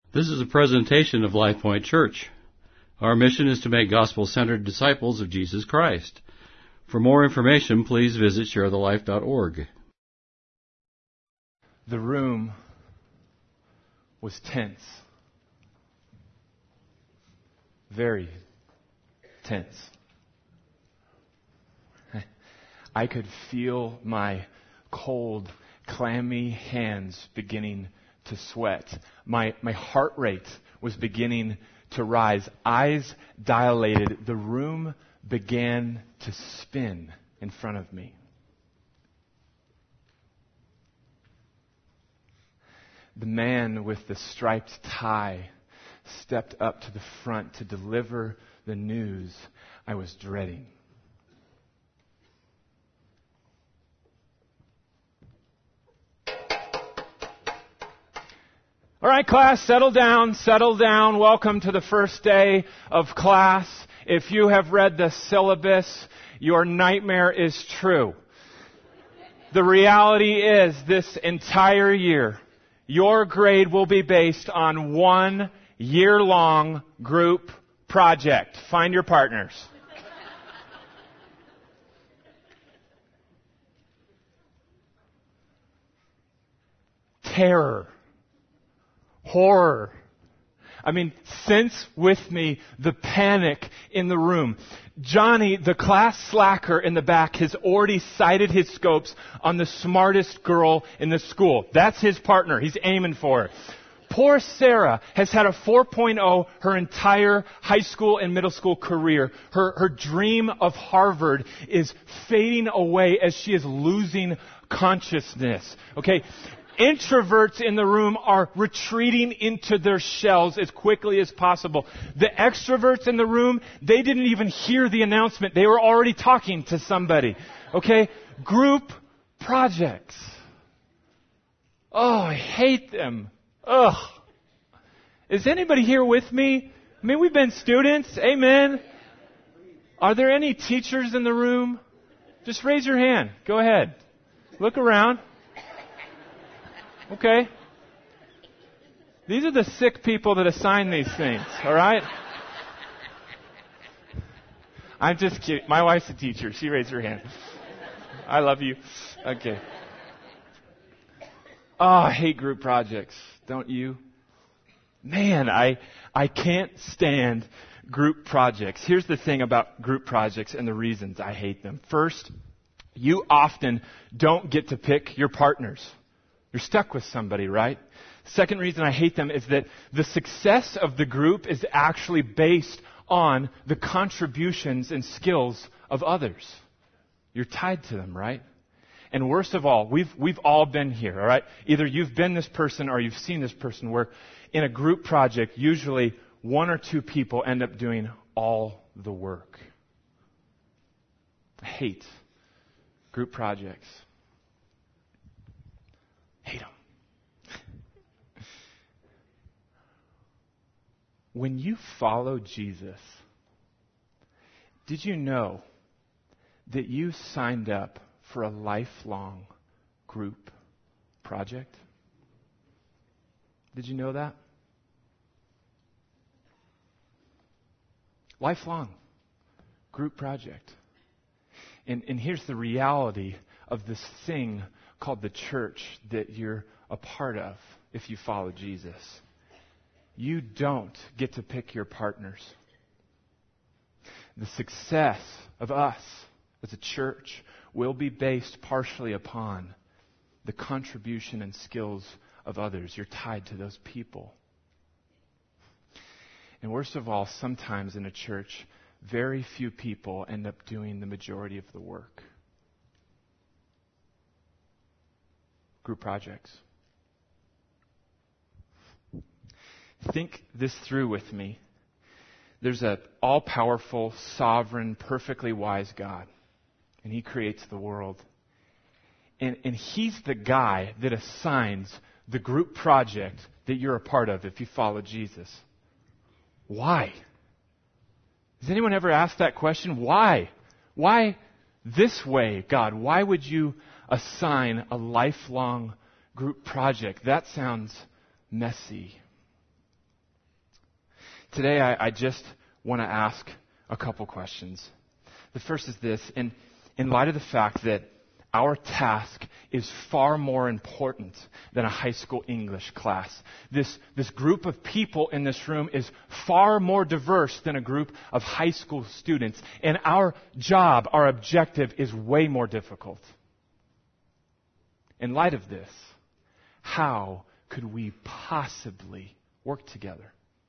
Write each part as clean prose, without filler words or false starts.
This is a presentation of Life Point Church. Our mission is to make gospel-centered disciples of Jesus Christ. For more information, please visit sharethelife.org. The room was tense. Very tense. I could feel my cold, clammy hands beginning to sweat. My heart rate was beginning to rise. Eyes dilated. The room began to spin in front of me. The man with the striped tie stepped up to the front to deliver the news I was dreading. All right, class, settle down, settle down. Welcome to the first day of class. If you have read the syllabus, your nightmare is true. The reality is this entire year, your grade will be based on one year-long group project. Find your partners. Terror. Horror. I mean, sense with me the panic in the room. Johnny, the class slacker in the back, has already sighted his scopes on the smartest girl in the school. That's his partner. He's aiming for her. Poor Sarah has had a 4.0 her entire high school and middle school career. Her dream of Harvard is fading away as she is losing consciousness. Okay? Introverts in the room are retreating into their shells as quickly as possible. The extroverts in the room, they didn't even hear the announcement. They were already talking to somebody. Okay? Group projects. Oh, I hate them. Ugh. Is anybody here with me? I mean, we've been students. Amen. Are there any teachers in the room? Just raise your hand. Go ahead. Look around. Okay. These are the sick people that assign these things, all right? I'm just kidding. My wife's a teacher. She raised her hand. I love you. Okay. Oh, I hate group projects. Don't you? Man, I can't stand group projects. Here's the thing about group projects and the reasons I hate them. First, you often don't get to pick your partners. You're stuck with somebody, right? Second reason I hate them is that the success of the group is actually based on the contributions and skills of others. You're tied to them, right? And worst of all, we've all been here, all right? Either you've been this person or you've seen this person where in a group project, usually one or two people end up doing all the work. I hate group projects. Hate them. When you follow Jesus, did you know that you signed up for a lifelong group project? Did you know that? Lifelong group project. And here's the reality of this thing called the church that you're a part of if you follow Jesus. You don't get to pick your partners. The success of us as a church will be based partially upon the contribution and skills of others. You're tied to those people. And worst of all, sometimes in a church, very few people end up doing the majority of the work. Group projects. Think this through with me. There's an all-powerful, sovereign, perfectly wise God, and He creates the world. And He's the guy that assigns the group project that you're a part of if you follow Jesus. Why? Has anyone ever asked that question? Why? Why this way, God? Why would you assign a lifelong group project? That sounds messy. Today, I just want to ask a couple questions. The first is this: in light of the fact that our task is far more important than a high school English class. This group of people in this room is far more diverse than a group of high school students. And our job, our objective, is way more difficult. In light of this, how could we possibly work together?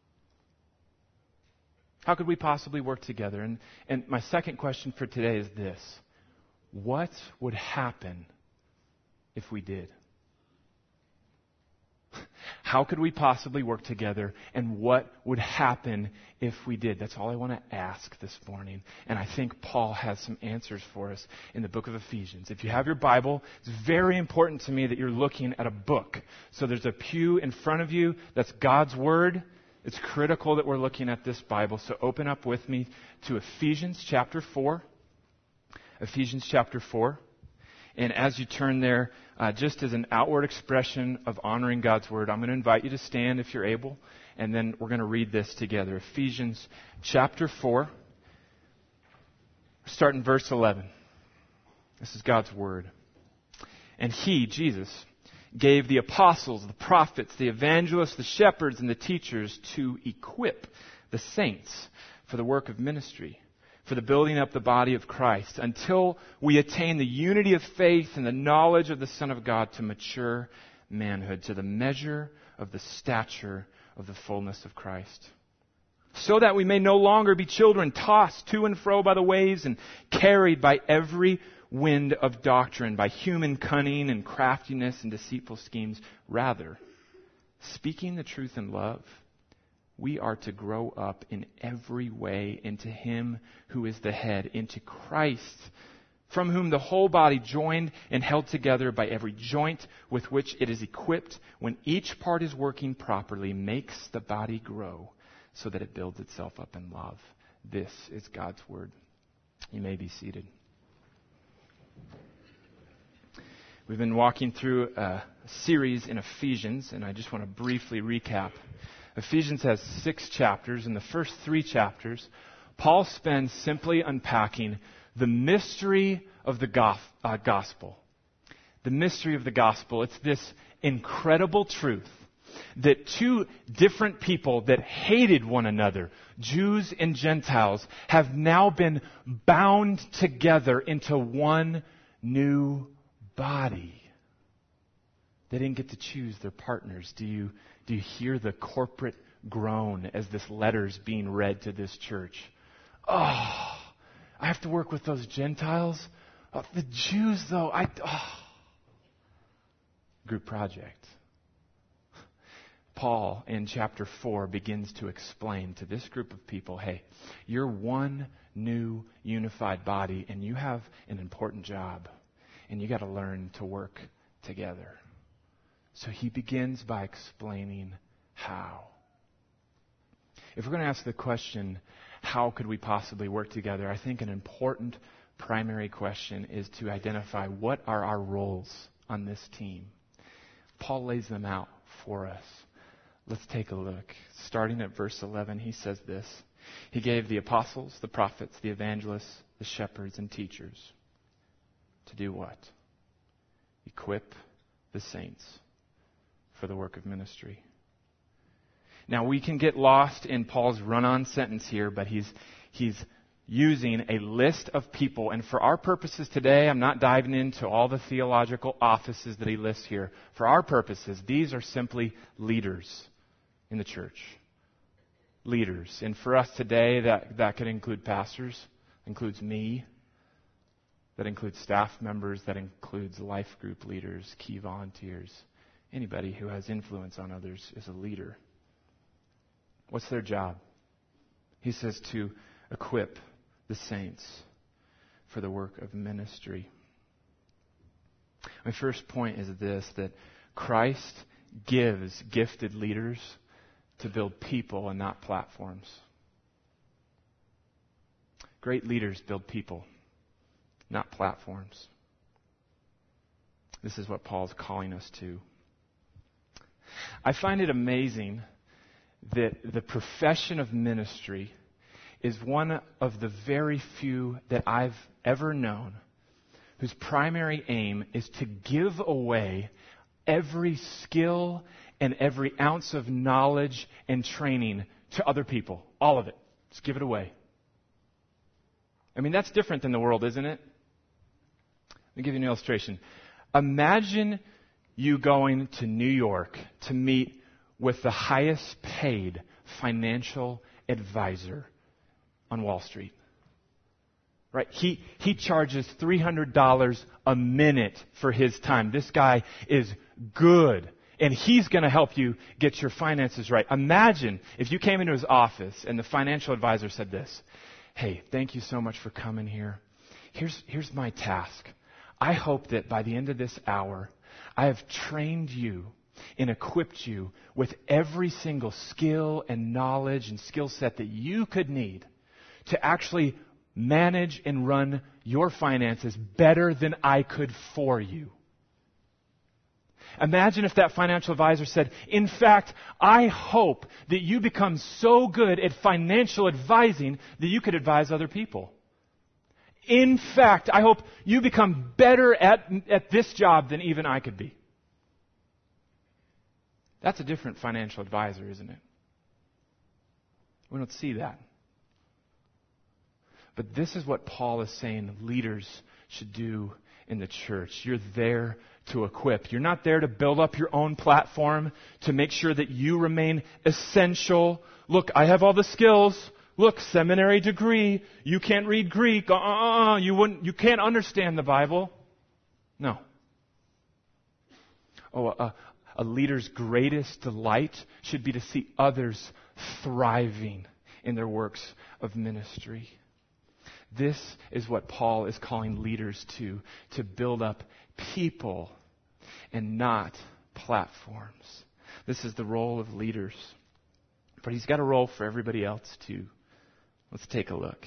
How could we possibly work together? And my second question for today is this: what would happen if we did? How could we possibly work together, and what would happen if we did? That's all I want to ask this morning. And I think Paul has some answers for us in the book of Ephesians. If you have your Bible, it's very important to me that you're looking at a book. So there's a pew in front of you that's God's Word. It's critical that we're looking at this Bible. So open up with me to Ephesians chapter 4. Ephesians chapter 4. And as you turn there, just as an outward expression of honoring God's Word, I'm going to invite you to stand if you're able, and then we're going to read this together. Ephesians chapter 4, starting verse 11. This is God's Word. And He, Jesus, gave the apostles, the prophets, the evangelists, the shepherds, and the teachers to equip the saints for the work of ministry, for the building up the body of Christ, until we attain the unity of faith and the knowledge of the Son of God, to mature manhood, to the measure of the stature of the fullness of Christ. So that we may no longer be children, tossed to and fro by the waves and carried by every wind of doctrine, by human cunning and craftiness and deceitful schemes. Rather, speaking the truth in love, we are to grow up in every way into Him who is the head, into Christ, from whom the whole body, joined and held together by every joint with which it is equipped, when each part is working properly, makes the body grow so that it builds itself up in love. This is God's Word. You may be seated. We've been walking through a series in Ephesians, and I just want to briefly recap. Ephesians has 6 chapters. In the first 3 chapters, Paul spends simply unpacking the mystery of the gospel. The mystery of the gospel. It's this incredible truth that two different people that hated one another, Jews and Gentiles, have now been bound together into one new body. They didn't get to choose their partners. Do you hear the corporate groan as this letter's being read to this church? Oh, I have to work with those Gentiles? Oh, the Jews, though, Group project. Paul, in chapter 4, begins to explain to this group of people, hey, you're one new unified body, and you have an important job, and you got to learn to work together. So he begins by explaining how. If we're going to ask the question, how could we possibly work together, I think an important primary question is to identify what are our roles on this team. Paul lays them out for us. Let's take a look. Starting at verse 11, he says this: He gave the apostles, the prophets, the evangelists, the shepherds, and teachers to do what? Equip the saints for the work of ministry. Now, we can get lost in Paul's run-on sentence here, but he's using a list of people. And for our purposes today, I'm not diving into all the theological offices that he lists here. For our purposes, these are simply leaders in the church. Leaders. And for us today, that could include pastors, includes me, that includes staff members, that includes life group leaders, key volunteers. Anybody who has influence on others is a leader. What's their job? He says to equip the saints for the work of ministry. My first point is this, that Christ gives gifted leaders to build people and not platforms. Great leaders build people, not platforms. This is what Paul's calling us to. I find it amazing that the profession of ministry is one of the very few that I've ever known whose primary aim is to give away every skill and every ounce of knowledge and training to other people. All of it. Just give it away. I mean, that's different than the world, isn't it? Let me give you an illustration. Imagine you going to New York to meet with the highest paid financial advisor on Wall Street. Right? He charges $300 a minute for his time. This guy is good, and he's going to help you get your finances right. Imagine if you came into his office and the financial advisor said this: "Hey, thank you so much for coming here. Here's my task. I hope that by the end of this hour, I have trained you and equipped you with every single skill and knowledge and skill set that you could need to actually manage and run your finances better than I could for you." Imagine if that financial advisor said, "In fact, I hope that you become so good at financial advising that you could advise other people. In fact, I hope you become better at this job than even I could be." That's a different financial advisor, isn't it? We don't see that. But this is what Paul is saying leaders should do in the church. You're there to equip. You're not there to build up your own platform, to make sure that you remain essential. Look, I have all the skills. Look, seminary degree. You can't read Greek. You can't understand the Bible. No. A leader's greatest delight should be to see others thriving in their works of ministry. This is what Paul is calling leaders to build up people and not platforms. This is the role of leaders. But he's got a role for everybody else too. Let's take a look.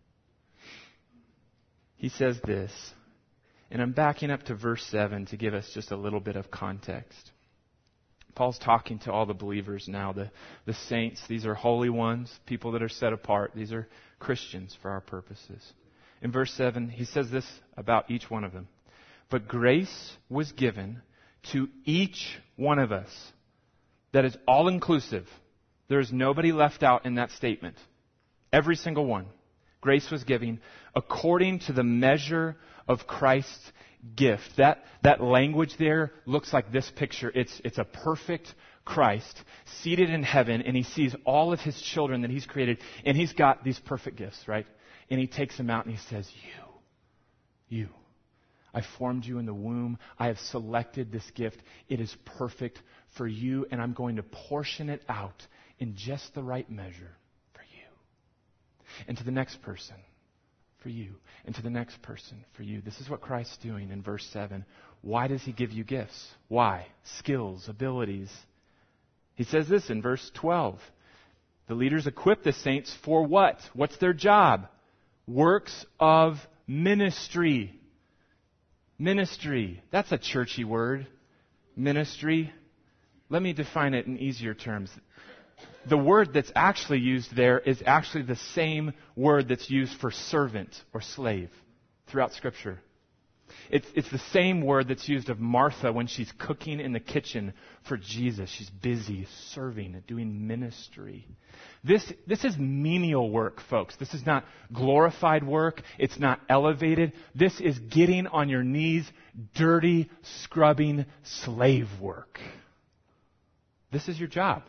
He says this, and I'm backing up to verse 7 to give us just a little bit of context. Paul's talking to all the believers now, the saints. These are holy ones, people that are set apart. These are Christians for our purposes. In verse 7, he says this about each one of them. "But grace was given to each one of us." That is all-inclusive. There is nobody left out in that statement. Every single one. Grace was given according to the measure of Christ's gift. That language there looks like this picture. It's a perfect Christ seated in heaven, and he sees all of his children that he's created, and he's got these perfect gifts, right? And he takes them out and he says, You. I formed you in the womb. I have selected this gift. It is perfect for you, and I'm going to portion it out in just the right measure for you. And to the next person, for you. And to the next person, for you. This is what Christ's doing in verse 7. Why does he give you gifts? Why? Skills, abilities. He says this in verse 12. The leaders equip the saints for what? What's their job? Works of ministry. Ministry. That's a churchy word. Ministry. Let me define it in easier terms. The word that's actually used there is actually the same word that's used for servant or slave throughout Scripture. It's the same word that's used of Martha when she's cooking in the kitchen for Jesus. She's busy serving and doing ministry. This is menial work, folks. This is not glorified work. It's not elevated. This is getting on your knees, dirty, scrubbing slave work. This is your job.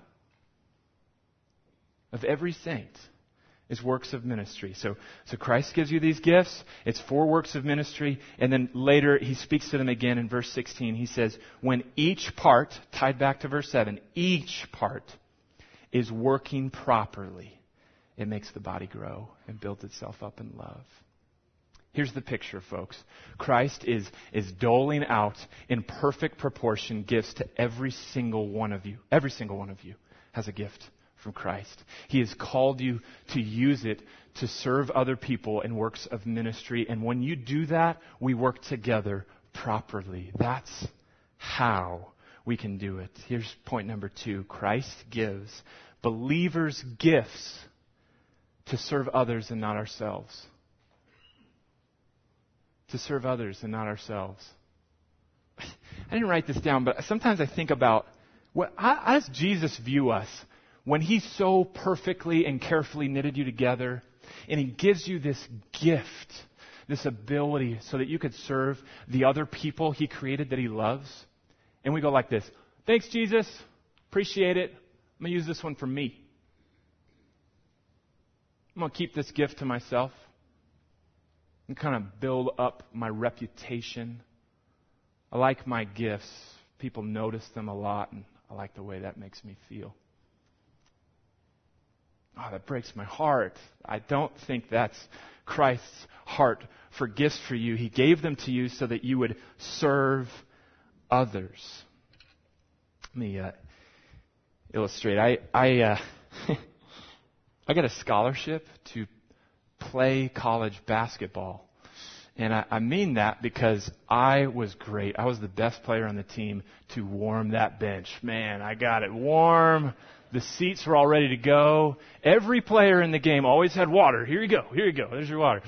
Of every saint is works of ministry. So Christ gives you these gifts. It's for works of ministry. And then later he speaks to them again in verse 16. He says, when each part, tied back to verse 7, each part is working properly, it makes the body grow and builds itself up in love. Here's the picture, folks. Christ is doling out in perfect proportion gifts to every single one of you. Every single one of you has a gift from Christ. He has called you to use it to serve other people in works of ministry. And when you do that, we work together properly. That's how we can do it. Here's point number 2. Christ gives, believers' gifts to serve others and not ourselves. To serve others and not ourselves. I didn't write this down, but sometimes I think about how does Jesus view us when He so perfectly and carefully knitted you together and He gives you this gift, this ability so that you could serve the other people He created that He loves. And we go like this, thanks Jesus, appreciate it, I'm going to use this one for me. I'm going to keep this gift to myself and kind of build up my reputation. I like my gifts. People notice them a lot, and I like the way that makes me feel. Oh, that breaks my heart. I don't think that's Christ's heart for gifts for you. He gave them to you so that you would serve others. Let me illustrate. I got a scholarship to play college basketball. And I mean that because I was great. I was the best player on the team to warm that bench. Man, I got it warm. The seats were all ready to go. Every player in the game always had water. Here you go. Here you go. There's your water.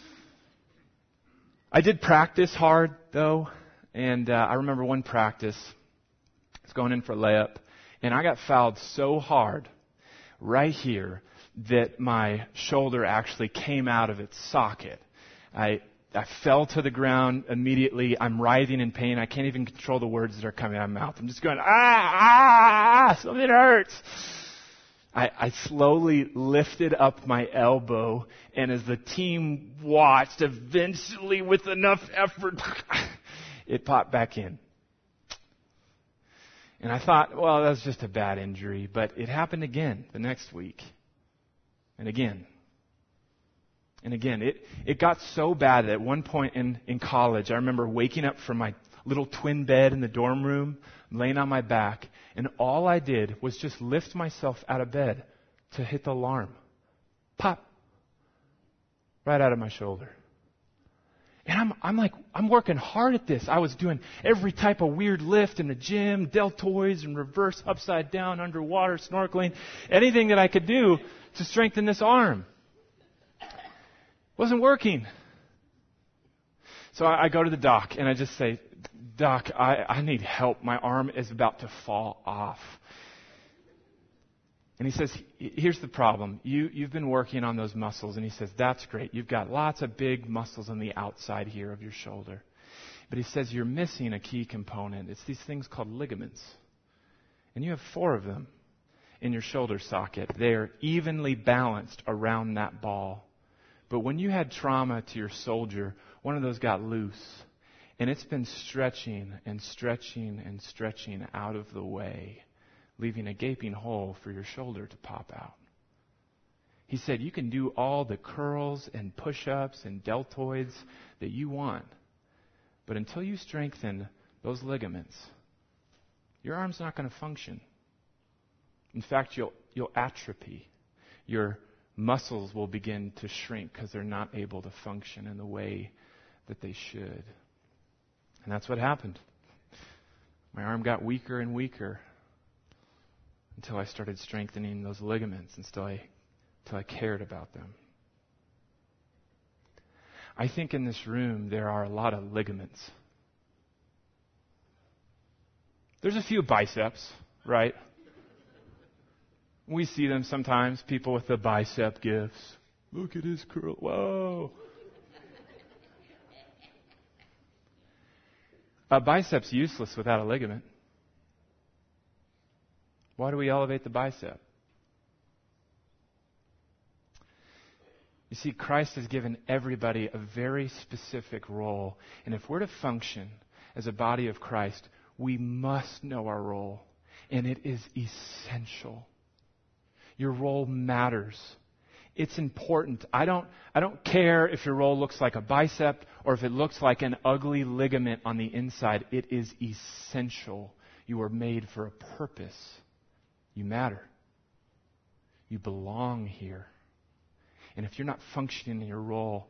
I did practice hard, though. And I remember one practice. I was going in for a layup. And I got fouled so hard right here that my shoulder actually came out of its socket. I fell to the ground immediately. I'm writhing in pain. I can't even control the words that are coming out of my mouth. I'm just going, something hurts. I slowly lifted up my elbow, and as the team watched, eventually with enough effort, it popped back in. And I thought, well, that's just a bad injury, but it happened again the next week. And again. And again, it got so bad that at one point in college, I remember waking up from my little twin bed in the dorm room, laying on my back, and all I did was just lift myself out of bed to hit the alarm. Pop! Right out of my shoulder. And I'm working hard at this. I was doing every type of weird lift in the gym, deltoids and reverse upside down, underwater, snorkeling, anything that I could do to strengthen this arm. Wasn't working. So I go to the doc and I just say, Doc, I need help. My arm is about to fall off. And he says, here's the problem. You've been working on those muscles. And he says, that's great. You've got lots of big muscles on the outside here of your shoulder. But he says, you're missing a key component. It's these things called ligaments. And you have 4 of them in your shoulder socket. They're evenly balanced around that ball. But when you had trauma to your shoulder, one of those got loose. And it's been stretching and stretching and stretching out of the way, leaving a gaping hole for your shoulder to pop out. He said, you can do all the curls and push-ups and deltoids that you want. But until you strengthen those ligaments, your arm's not going to function. In fact, you'll atrophy. Your muscles will begin to shrink because they're not able to function in the way that they should. And that's what happened. My arm got weaker and weaker until I started strengthening those ligaments, until I cared about them. I think in this room there are a lot of ligaments. There's a few biceps, right? We see them sometimes, people with the bicep gifts. Look at his curl. Whoa. A bicep's useless without a ligament. Why do we elevate the bicep? You see, Christ has given everybody a very specific role. And if we're to function as a body of Christ, we must know our role. And it is essential. Your role matters. It's important. I don't care if your role looks like a bicep or if it looks like an ugly ligament on the inside. It is essential. You are made for a purpose. You matter. You belong here. And if you're not functioning in your role,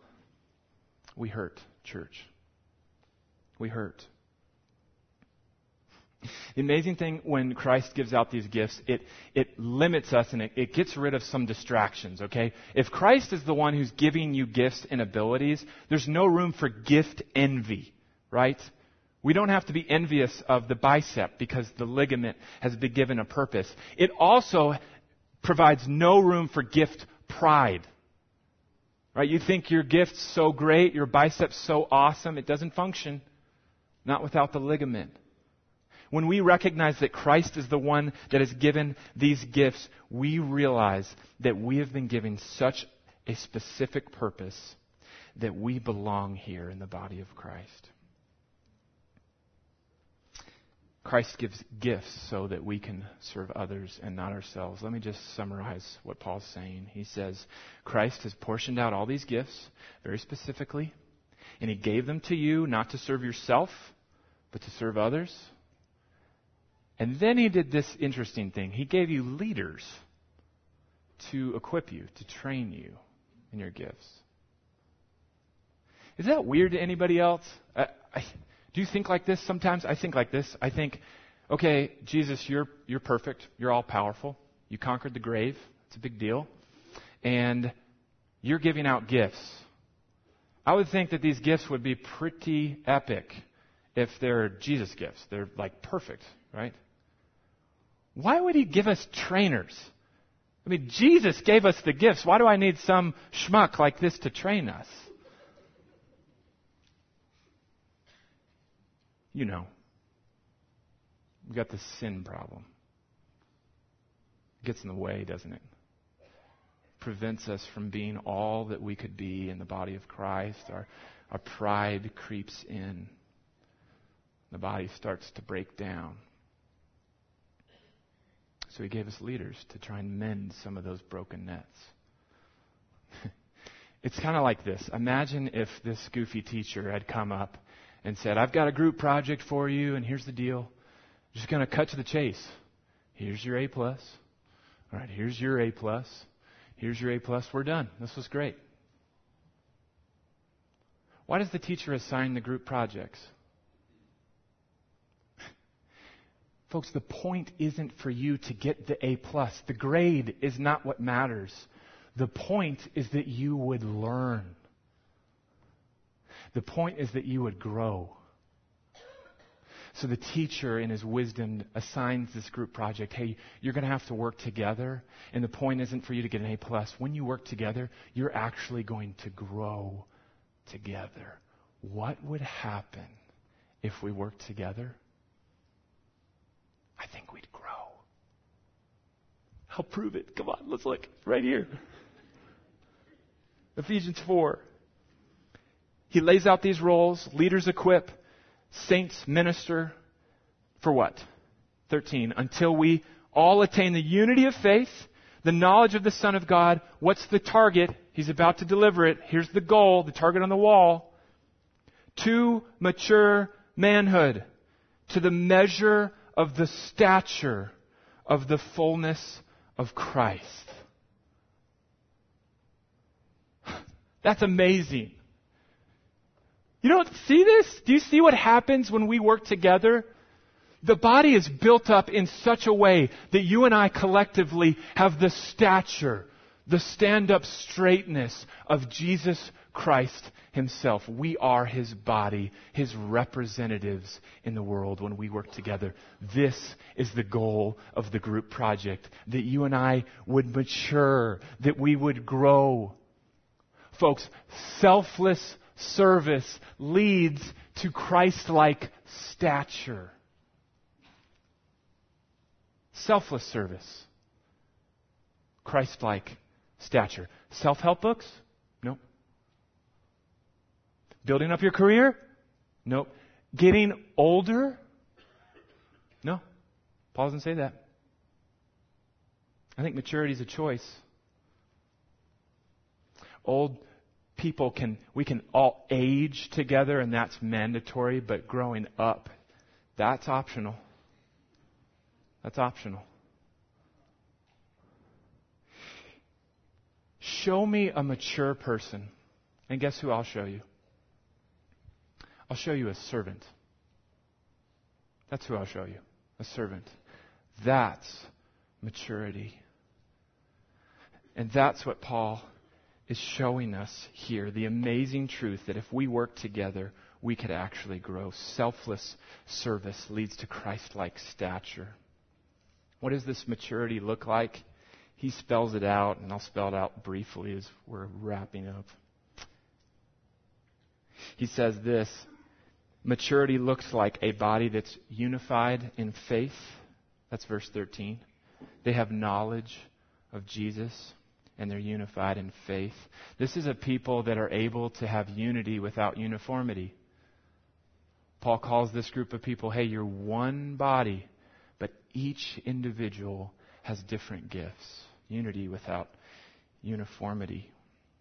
we hurt, church. We hurt. The amazing thing when Christ gives out these gifts, it limits us and it gets rid of some distractions, okay? If Christ is the one who's giving you gifts and abilities, there's no room for gift envy, right? We don't have to be envious of the bicep because the ligament has been given a purpose. It also provides no room for gift pride. Right? You think your gift's so great, your bicep's so awesome, it doesn't function. Not without the ligament. When we recognize that Christ is the one that has given these gifts, we realize that we have been given such a specific purpose that we belong here in the body of Christ. Christ gives gifts so that we can serve others and not ourselves. Let me just summarize what Paul's saying. He says, Christ has portioned out all these gifts very specifically, and He gave them to you not to serve yourself, but to serve others. And then He did this interesting thing. He gave you leaders to equip you, to train you in your gifts. Is that weird to anybody else? Do you think like this sometimes? I think like this. I think, okay, Jesus, you're perfect. You're all powerful. You conquered the grave. It's a big deal. And you're giving out gifts. I would think that these gifts would be pretty epic if they're Jesus gifts. They're like perfect, right? Why would He give us trainers? I mean, Jesus gave us the gifts. Why do I need some schmuck like this to train us? You know, we've got this sin problem. It gets in the way, doesn't it? Prevents us from being all that we could be in the body of Christ. Our pride creeps in. The body starts to break down. So He gave us leaders to try and mend some of those broken nets. It's kind of like this. Imagine if this goofy teacher had come up and said, I've got a group project for you, and here's the deal. I'm just going to cut to the chase. Here's your A+. All right, here's your A+. Here's your A+. We're done. This was great. Why does the teacher assign the group projects? Folks, the point isn't for you to get the A+. The grade is not what matters. The point is that you would learn. The point is that you would grow. So the teacher, in his wisdom, assigns this group project. Hey, you're going to have to work together. And the point isn't for you to get an A+. When you work together, you're actually going to grow together. What would happen if we worked together? I think we'd grow. I'll prove it. Come on, let's look. Right here. Ephesians 4. He lays out these roles. Leaders equip. Saints minister. For what? 13. Until we all attain the unity of faith, the knowledge of the Son of God. What's the target? He's about to deliver it. Here's the goal, the target on the wall. To mature manhood. To the measure of the stature of the fullness of Christ. That's amazing. You don't see this? Do you see what happens when we work together? The body is built up in such a way that you and I collectively have the stature, the stand-up straightness of Jesus Christ Himself. We are His body, His representatives in the world when we work together. This is the goal of the group project, that you and I would mature, that we would grow. Folks, selfless service leads to Christ-like stature. Selfless service. Christ-like stature. Self-help books? Nope. Building up your career? Nope. Getting older? No. Paul doesn't say that. I think maturity is a choice. Old people we can all age together, and that's mandatory, but growing up, that's optional. That's optional. Show me a mature person, and guess who I'll show you? I'll show you a servant. That's who I'll show you. a servant. That's maturity. And that's what Paul is showing us here. The amazing truth that if we work together, we could actually grow. Selfless service leads to Christ-like stature. What does this maturity look like? He spells it out, and I'll spell it out briefly as we're wrapping up. He says this: maturity looks like a body that's unified in faith. That's verse 13. They have knowledge of Jesus, and they're unified in faith. This is a people that are able to have unity without uniformity. Paul calls this group of people, hey, you're one body, but each individual has different gifts. Unity without uniformity.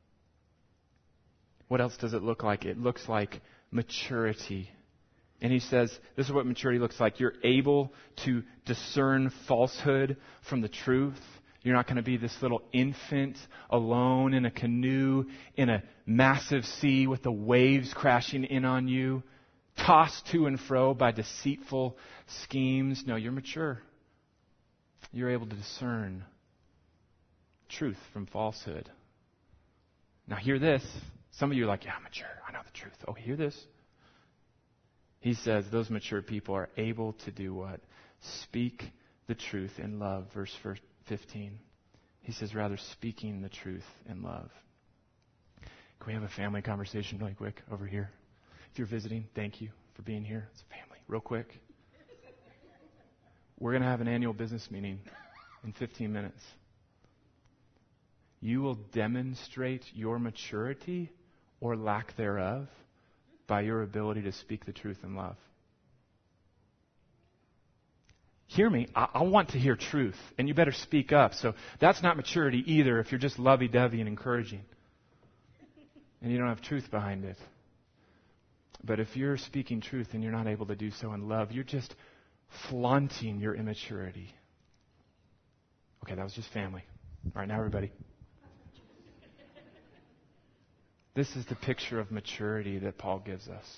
What else does it look like? It looks like maturity. And he says, this is what maturity looks like. You're able to discern falsehood from the truth. You're not going to be this little infant alone in a canoe in a massive sea with the waves crashing in on you, tossed to and fro by deceitful schemes. No, you're mature. You're able to discern truth from falsehood. Now hear this. Some of you are like, yeah, I'm mature. I know the truth. Oh, hear this. He says those mature people are able to do what? Speak the truth in love. Verse 15. He says, rather speaking the truth in love. Can we have a family conversation really quick over here? If you're visiting, thank you for being here. It's a family. Real quick. We're going to have an annual business meeting in 15 minutes. You will demonstrate your maturity or lack thereof by your ability to speak the truth in love. Hear me. I want to hear truth, and you better speak up. So that's not maturity either if you're just lovey-dovey and encouraging and you don't have truth behind it. But if you're speaking truth and you're not able to do so in love, you're just flaunting your immaturity. Okay, that was just family. All right, now everybody. This is the picture of maturity that Paul gives us.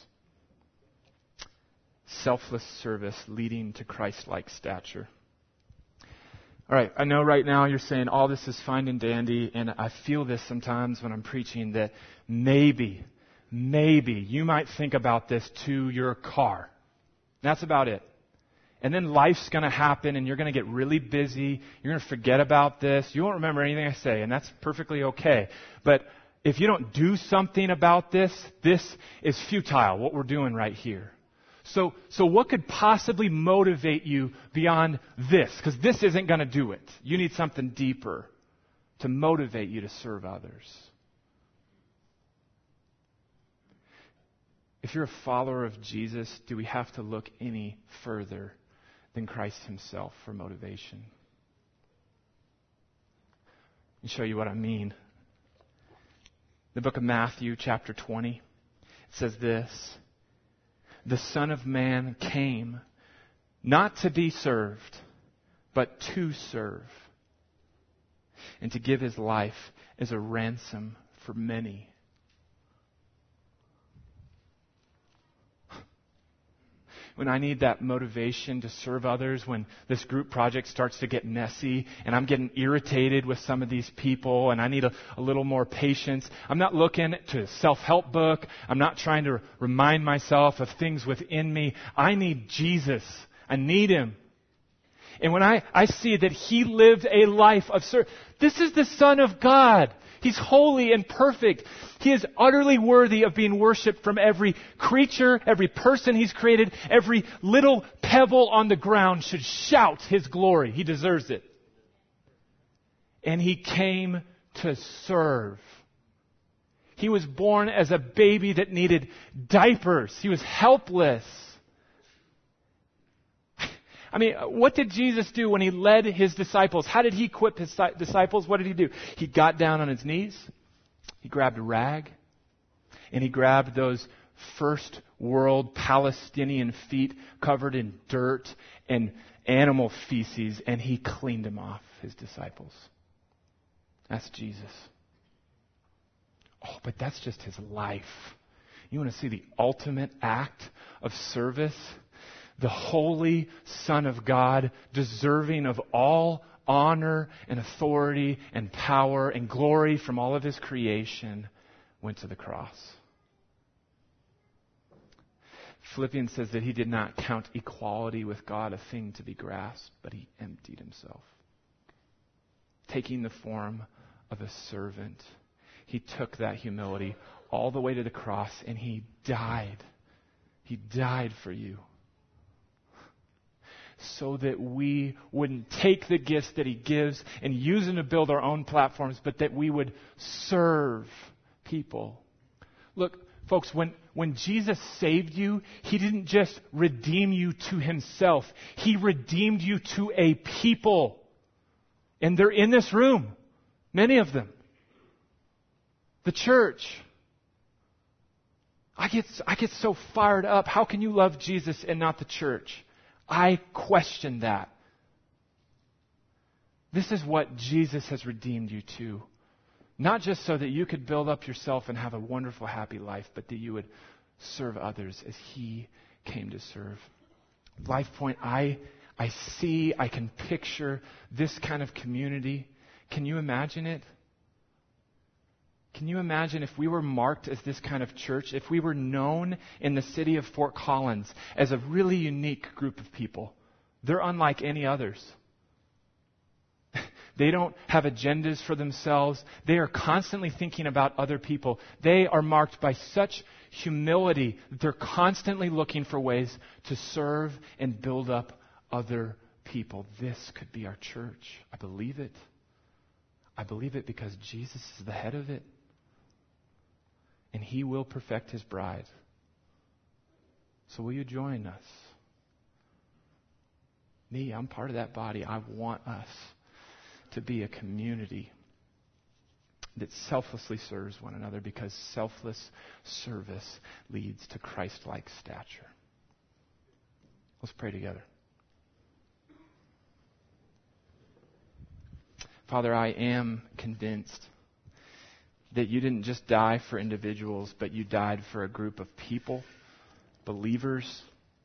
Selfless service leading to Christ-like stature. All right, I know right now you're saying all this is fine and dandy, and I feel this sometimes when I'm preaching that maybe you might think about this to your car. That's about it. And then life's going to happen, and you're going to get really busy. You're going to forget about this. You won't remember anything I say, and that's perfectly okay. But if you don't do something about this, this is futile, what we're doing right here. So what could possibly motivate you beyond this? Because this isn't going to do it. You need something deeper to motivate you to serve others. If you're a follower of Jesus, do we have to look any further than Christ himself for motivation? Let me show you what I mean. The book of Matthew, chapter 20, it says this: the Son of Man came not to be served, but to serve, and to give his life as a ransom for many. When I need that motivation to serve others, when this group project starts to get messy and I'm getting irritated with some of these people and I need a little more patience, I'm not looking to a self-help book. I'm not trying to remind myself of things within me. I need Jesus. I need him. And when I see that he lived a life of service, this is the Son of God. He's holy and perfect. He is utterly worthy of being worshipped from every creature, every person he's created. Every little pebble on the ground should shout his glory. He deserves it. And he came to serve. He was born as a baby that needed diapers. He was helpless. I mean, what did Jesus do when he led his disciples? How did he equip his disciples? What did he do? He got down on his knees. He grabbed a rag. And he grabbed those first world Palestinian feet covered in dirt and animal feces, and he cleaned them off, his disciples. That's Jesus. Oh, but that's just his life. You want to see the ultimate act of service? the holy Son of God, deserving of all honor and authority and power and glory from all of His creation, went to the cross. Philippians says that He did not count equality with God a thing to be grasped, but He emptied Himself. Taking the form of a servant, He took that humility all the way to the cross, and He died. He died for you, so that we wouldn't take the gifts that He gives and use them to build our own platforms, but that we would serve people. Look, folks, when Jesus saved you, He didn't just redeem you to Himself. He redeemed you to a people. And they're in this room, many of them. The church. I get so fired up. How can you love Jesus and not the church? I question that. This is what Jesus has redeemed you to. Not just so that you could build up yourself and have a wonderful, happy life, but that you would serve others as He came to serve. LifePoint, I can picture this kind of community. Can you imagine it? Can you imagine if we were marked as this kind of church, if we were known in the city of Fort Collins as a really unique group of people? They're unlike any others. They don't have agendas for themselves. They are constantly thinking about other people. They are marked by such humility that they're constantly looking for ways to serve and build up other people. This could be our church. I believe it. I believe it because Jesus is the head of it. And He will perfect His bride. So will you join us? Me, I'm part of that body. I want us to be a community that selflessly serves one another, because selfless service leads to Christ-like stature. Let's pray together. Father, I am convinced that You didn't just die for individuals, but You died for a group of people, believers,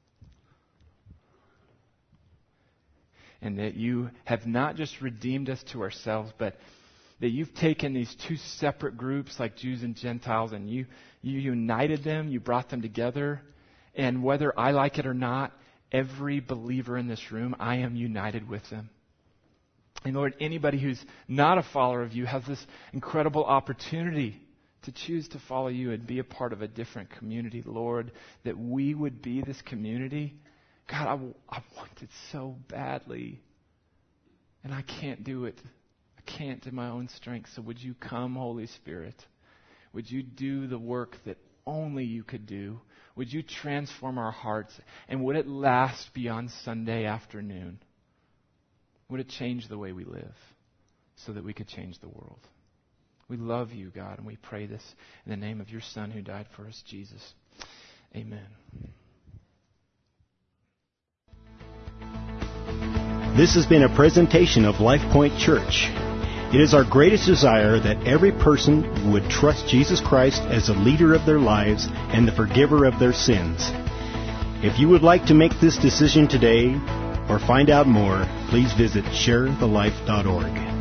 and that You have not just redeemed us to ourselves, but that You've taken these two separate groups like Jews and Gentiles, and you united them, You brought them together, and whether I like it or not, every believer in this room, I am united with them. And Lord, anybody who's not a follower of You has this incredible opportunity to choose to follow You and be a part of a different community. Lord, that we would be this community. God, I want it so badly. And I can't do it. I can't in my own strength. So would You come, Holy Spirit? Would You do the work that only You could do? Would You transform our hearts? And would it last beyond Sunday afternoon? Would it change the way we live so that we could change the world? We love You, God, and we pray this in the name of Your Son who died for us, Jesus. Amen. This has been a presentation of LifePoint Church. It is our greatest desire that every person would trust Jesus Christ as the leader of their lives and the forgiver of their sins. If you would like to make this decision today, or find out more, please visit sharethelife.org.